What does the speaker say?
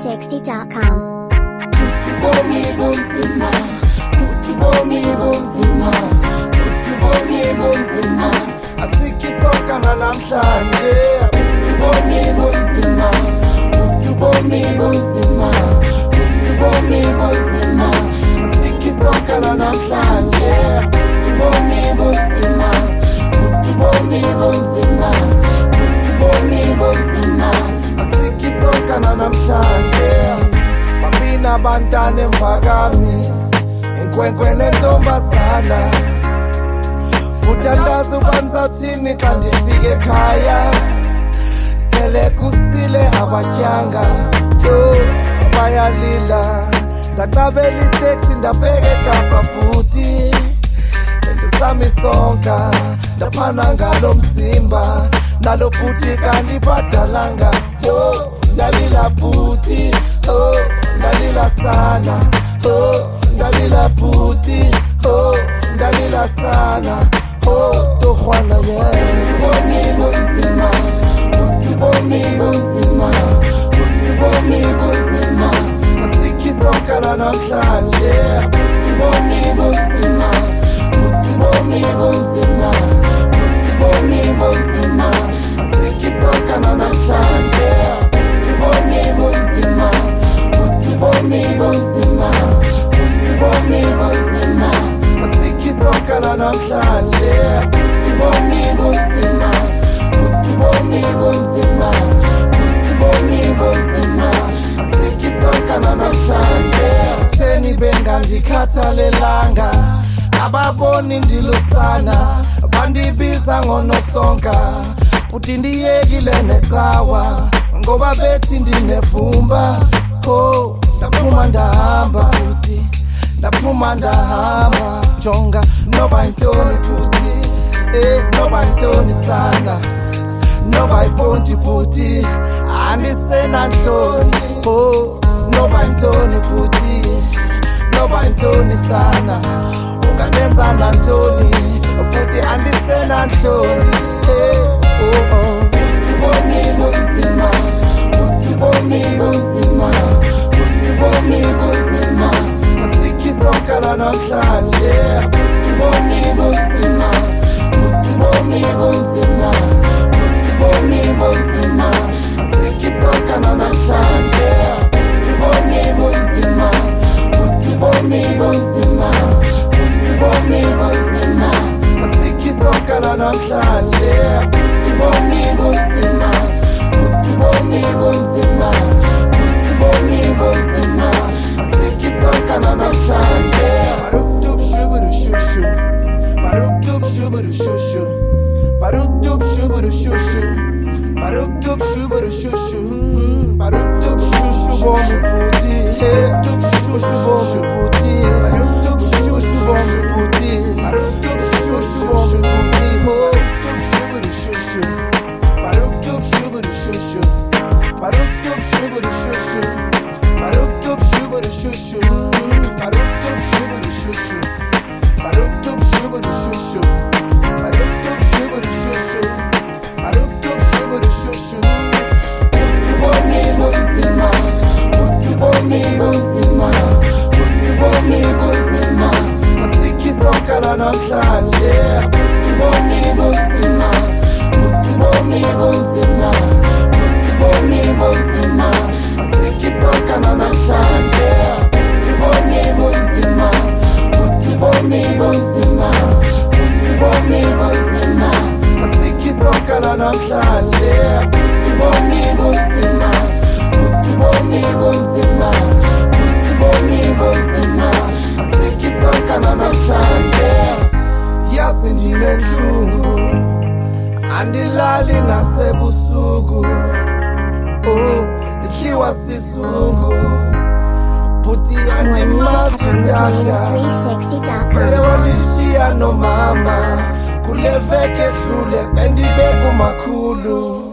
Maruktube360.com. Utubomi bunzima, utubomi bunzima, utubomi bunzima, asikisonka namhlanje. Utubomi bunzima, utubomi bunzima, utubomi bunzima, asikisonka namhlanje. Utubomi bunzima, utubomi bunzima, utubomi bunzima, asikisonka namhlanje. Babina bantane mvakami, inkwenkwe nentombazana, uthandaza ubanzathini xa ndifike ekhaya. Sele kusile abatyanga, yo bayalila. Ndaqabela iteksi ndabheka eKapa bhuti, ndisami sonka ndaphana ngalo mzimba. Nalo bhuti kandibhatalanga, yo ndalila bhuti, oh ndalila sana, oh ndalila bhuti, oh ndalila sana, oh torhwana utubomi bunzima, utubomi bunzima, utubomi bunzima, asikisonka namhlanje. Utubomi bunzima, utubomi bunzima, utubomi bunzima, asikisonka namhlanje. Utubomi bunzima, utubomi bunzima, utubomi bunzima, asikisonka namhlanje. Utubomi bunzima, utubomi bunzima, utubomi bunzima, asikisonka namhlanje. Theni bengandikhathalelanga, ababoni ndilusana, bandibiza ngonosonka, buti ndiyekile necawa ngoba bethi ndinevumba. Oh ndaphuma ndahamba buti, ndaphuma ndahamba. Jonga noba yintoni buti, noba yintoni sana, noba yibonti buti, andisenanhloni. Oh noba yintoni buti, noba yintoni sana, ungandenza nantoni buti, andisenanhloni. Utubomi bunzima, utubomi bunzima, utubomi bunzima, asikisonka namhlanje. Utubomi bunzima, utubomi bunzima, utubomi bunzima, asikisonka namhlanje. Utubomi bunzima, utubomi bunzima, utubomi bunzima, asikisonka namhlanje. Utubomi bunzima, utubomi bunzima, utubomi bunzima, asikisonka namhlanje. Maruktube shuburu shushu, maruktube shuburu shushu, maruktube shuburu shushu, maruktube shuburu shushu, maruktube shushu bomi buti, maruktube shushu bomi buti, maruktube shushu bomi buti, maruktube shushu bomi buti. Maruktube shuburu shushu, maruktube shuburu shushu, maruktube shuburu shushu, maruktube shuburu shushu, maruktube shuburu shushu, maruktube shuburu shushu, maruktube shuburu shushu. Utubomi bunzima, utubomi bunzima, utubomi bunzima, asikisonka namhlanje. Utubomi bunzima, utubomi bunzima, utubomi bunzima, asikisonka namhlanje. Utubomi bunzima, utubomi bunzima, utubomi bunzima, asikisonka namhlanje. Utubomi bunzima, utubomi bunzima, utubomi bunzima, asikisonka namhlanje. Yazi ndinenhlungu, andilali nasebusuku, oh ndidliwa sisizungu, buti andimazi tata, sele wandishiya nomama, kule veke edlule bendibeka umakhulu.